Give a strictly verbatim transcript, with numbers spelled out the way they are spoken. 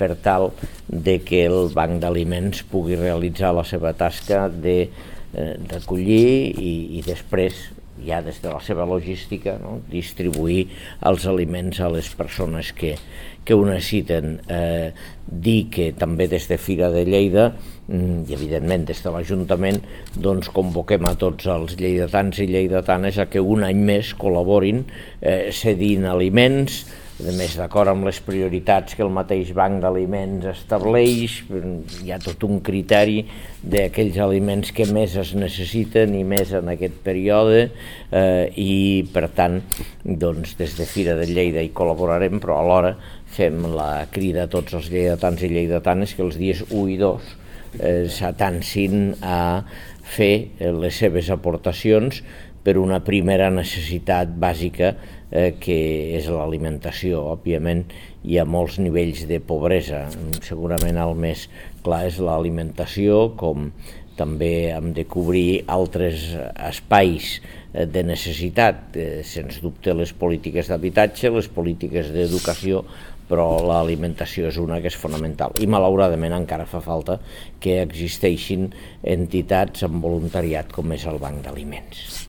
per tal de que el Banc d'Aliments pugui realitzar la seva tasca de eh, recollir i, i després, ja des de la seva logística, no? distribuir els aliments a les persones que, que ho necessiten. Eh, dir que també des de Fira de Lleida i evidentment des de l'Ajuntament doncs convoquem a tots els lleidatans i lleidatanes a que un any més col·laborin eh, cedint aliments, a més d'acord amb les prioritats que el mateix Banc d'Aliments estableix. Hi ha tot un criteri d'aquells aliments que més es necessiten i més en aquest període, eh, i per tant doncs, des de Fira de Lleida hi col·laborarem, però alhora fem la crida a tots els lleidatans i lleidatanes que els dies u i dos eh, s'atancin a fer les seves aportacions per una primera necessitat bàsica eh, que és l'alimentació. Òbviament hi ha molts nivells de pobresa, segurament el més clar és l'alimentació, com també hem de cobrir altres espais de necessitat, eh, sens dubte les polítiques d'habitatge, les polítiques d'educació, però l'alimentació és una que és fonamental i malauradament encara fa falta que existeixin entitats amb voluntariat com és el Banc d'Aliments.